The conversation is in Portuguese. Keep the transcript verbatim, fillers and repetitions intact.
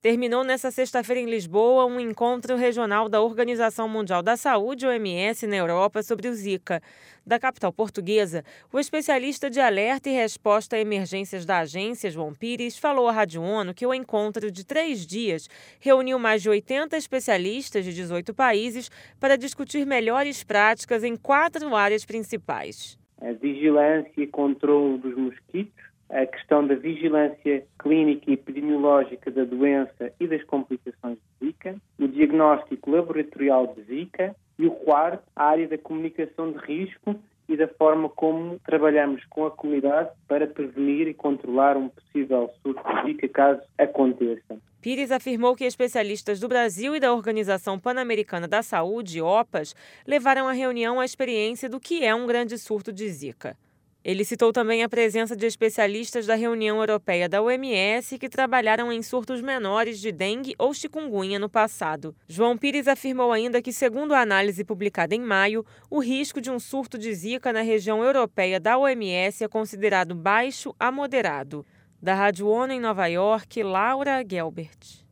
Terminou nesta sexta-feira em Lisboa um encontro regional da Organização Mundial da Saúde, O M S, na Europa sobre o Zika. Da capital portuguesa, o especialista de alerta e resposta a emergências da agência, João Pires, falou à Rádio ONU que o encontro de três dias reuniu mais de oitenta especialistas de dezoito países para discutir melhores práticas em quatro áreas principais. A vigilância e controle dos mosquitos, a questão da vigilância clínica e epidemiológica da doença e das complicações de Zika, o diagnóstico laboratorial de Zika e o quarto, a área da comunicação de risco e da forma como trabalhamos com a comunidade para prevenir e controlar um possível surto de Zika caso aconteça. Pires afirmou que especialistas do Brasil e da Organização Pan-Americana da Saúde, OPAS, levaram à reunião a experiência do que é um grande surto de Zika. Ele citou também a presença de especialistas da reunião europeia da O M S que trabalharam em surtos menores de dengue ou chikungunya no passado. João Pires afirmou ainda que, segundo a análise publicada em maio, o risco de um surto de Zika na região europeia da O M S é considerado baixo a moderado. Da Rádio ONU em Nova York, Laura Gelbert.